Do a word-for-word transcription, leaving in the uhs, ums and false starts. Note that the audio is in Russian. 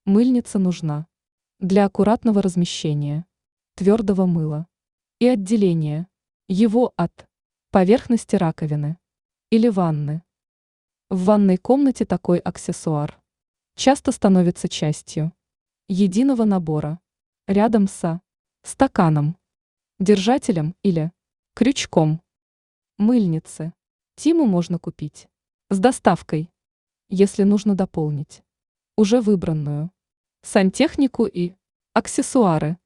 Мыльница нужна для аккуратного размещения твердого мыла и отделения его от поверхности раковины или ванны. В ванной комнате такой аксессуар часто становится частью единого набора рядом со стаканом, держателем или крючком мыльницы. Тиму можно купить с доставкой, если нужно дополнить уже выбранную сантехнику и аксессуары.